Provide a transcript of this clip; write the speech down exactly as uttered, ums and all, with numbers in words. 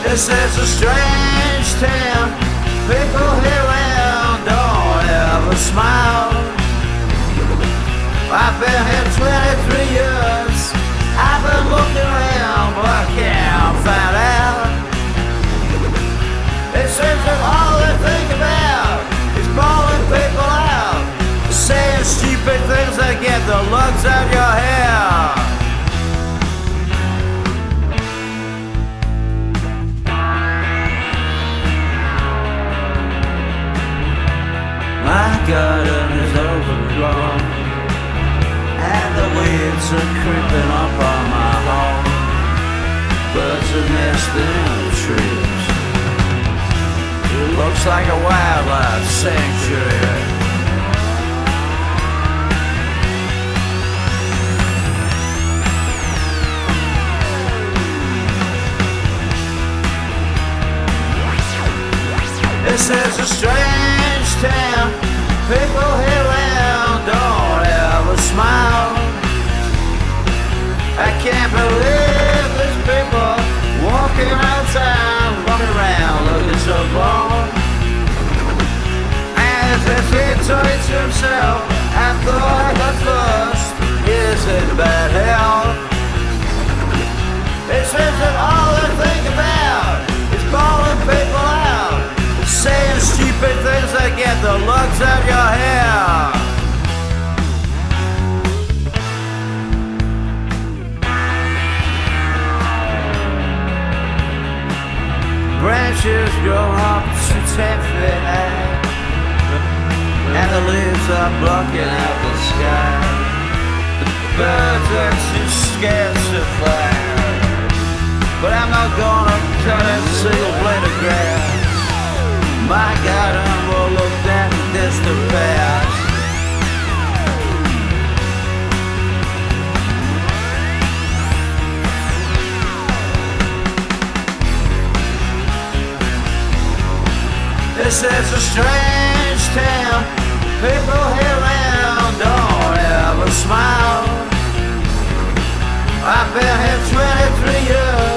This is a strange town. People here around don't ever smile. I've been here twenty-three years. I've been looking around, but I can't find out. It seems that all they think about is bawling people out, saying stupid things that get the lugs out your hair. My garden is overgrown, and the weeds are creeping up on my home. Birds are nesting in the trees. It looks like a wildlife sanctuary. This is a strange town. People here around don't ever smile. I can't believe there's people walking outside, walking around looking so bored. As if he told himself, I thought at first, is it bad hell? It seems that all they think about is bawling people out, saying stupid things that get the lugs out your hair. Branches grow up to ten feet high, and the leaves are blocking out the sky. The birds are too scared to fly, but I'm not gonna cut a single blade of grass. My garden will look that distant past. This is a strange town. People here around don't ever smile. I've been here twenty-three years.